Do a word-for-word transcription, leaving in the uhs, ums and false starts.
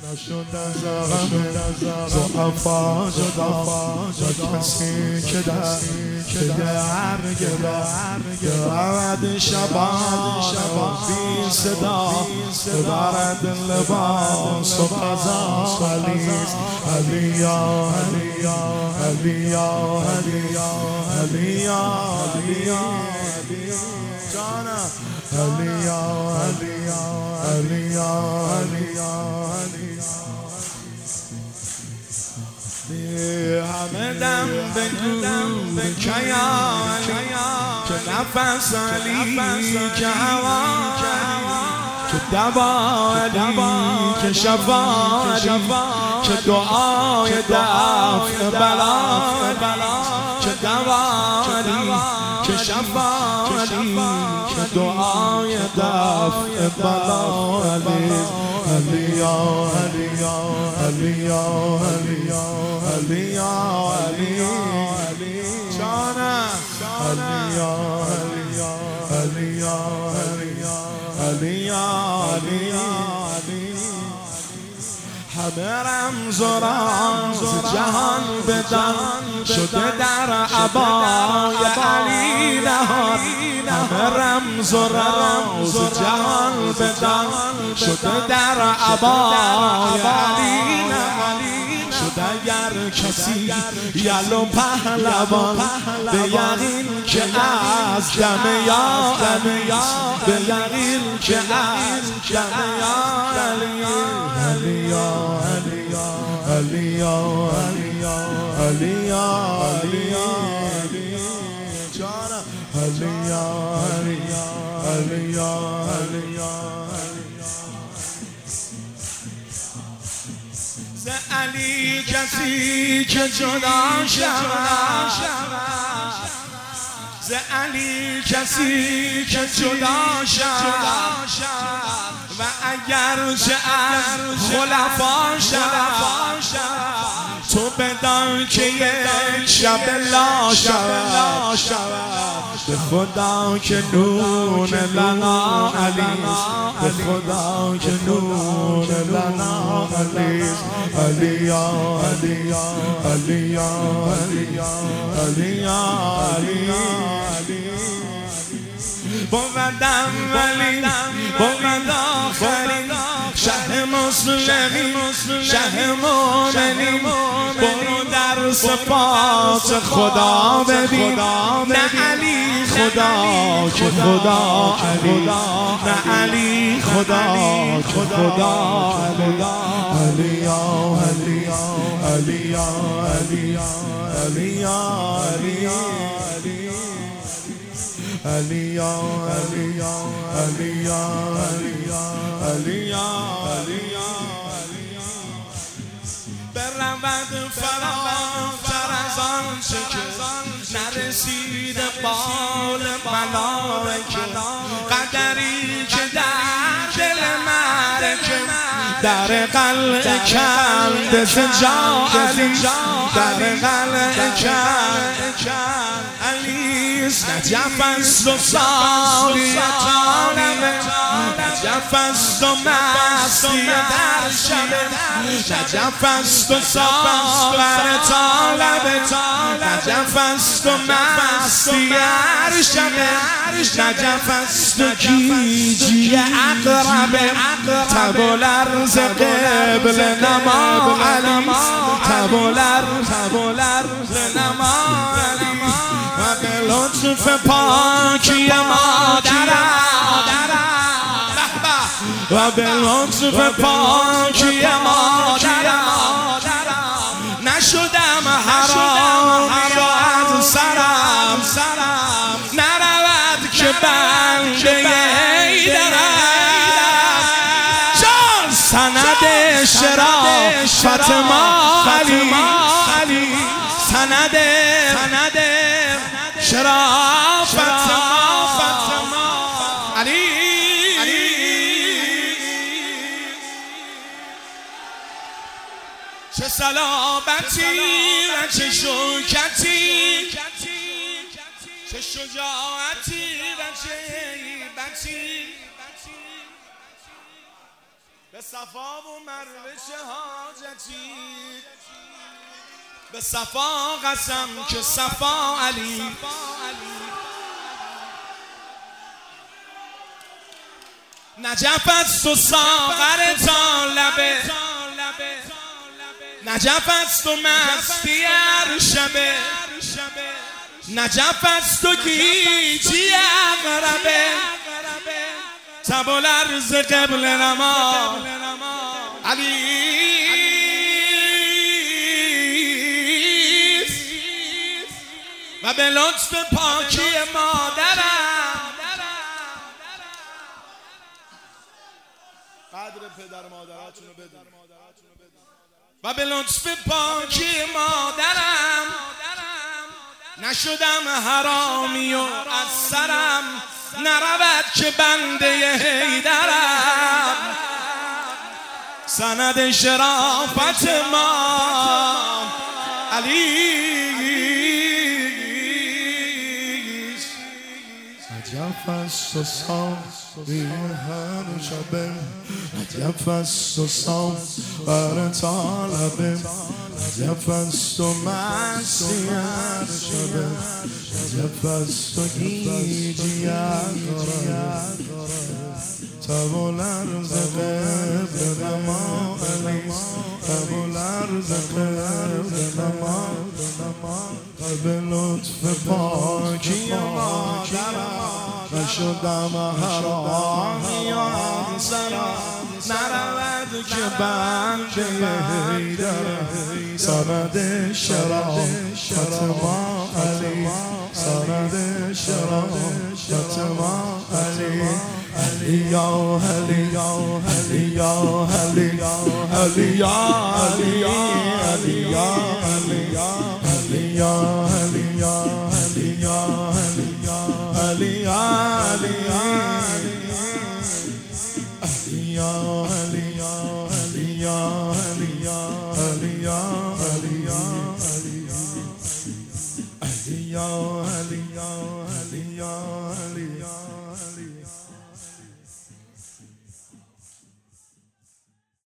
نشد از غم ضعفا جدا و کسی که در که هر گدا رود شبان بی صدا برد لباس و قضا علیز علی یا علی یا علی یا علی یا علی یا علی یا جانا علی یا علی یا علی یا علی یا همه دم بگو که یا علی که نفس علی که هوا که دوا علی که شفا علی که دعای دفع بلا که دوا علی که شفا علی که دعای دفع بلا علی علی یا علی یا علی یا علی یا علی یا علی جانا علی یا علی یا علی یا علی یا علی علی همه رمز و راز جهان بدان شده در عبای علی نهان همه رمز و راز جهان بدان شده در عبای علی نهان شده اگر کسی یلو پهلوان به یقین که از دم یا علی به یقین که از دم یا علی علی یا علی یا علی یا علی یا علی یا علی جانا علی یا علی یا علی یا علی یا ز علی کسی که جدا شود ز علی کسی که جدا شود و اگر چه از خلفا شود تو بدان که یک شب لا شود به خدا که نون لنا علی به خدا که نون لنا علی علی یا علی یا علی یا علی یا علی یا علی بودم ولی بود آخری شه مسلمی شه مومنی برو در صفات خدا ببین نه علی خدا که خدا علی نه علی خدا که خدا علی یا علی یا علی یا علی یا علی یا علی علی یا علی یا علی یا علی یا علی برود فراتر از آنچه که نرسیده بال ملائکه قدری که در دل معرکه در قلعه کند سجا علی در قلعه کند علی نجف است و سالی طالبه نجف است و مستی در شبه نجف است و ساغر طالبه نجف است و مستی در شبه نجف است و گیجی اقربه تب و لرز قبل نما علی تب و لرز نما علی و به لطف پاکی مادرم و به لطف پاکی مادرم نشدم حرامی و از سرم نرود که بنده ایدرم جان سند شرافت ما علی سند شرافت ما علی چه صلابتی و چه شوکتی چه شجاعتی و چه هیبتی به صفا و مروه چه حاجتی، به صفا قسم که صفا علی. نجف است و ساغر تا لبه، نجف است و مستی هر شبه، نجف است و گیجی اقربه، تب و لرز قبل نما علی. و به لطف پاکی مادرم، قدر پدر مادراتونو بدونید، و به لطف پاکی مادرم نشدم حرامی و از سرم نرود که بنده حیدرم. سند شرافت ما علی. نجف است و ساغر هر شبه، نجف است و ساغر تا لبه، نجف است و مستی هر شبه، نجف است و گیجی اقربه، تب و لرز قبل نما علی، تب و لرز قبل نما. و به لطف پاکی مادرم نشدم حرامی و همسرم نرود که بنده حیدرم. سند شرافت ما علی، سند شرافت ما علی. علی یا علی یا علی یا علی علی یا علی علی یا علی علی یا علی یا علی یا علی یا علی علی یا علی علی یا علی یا علی یا علی یا علی یا علی یا علی یا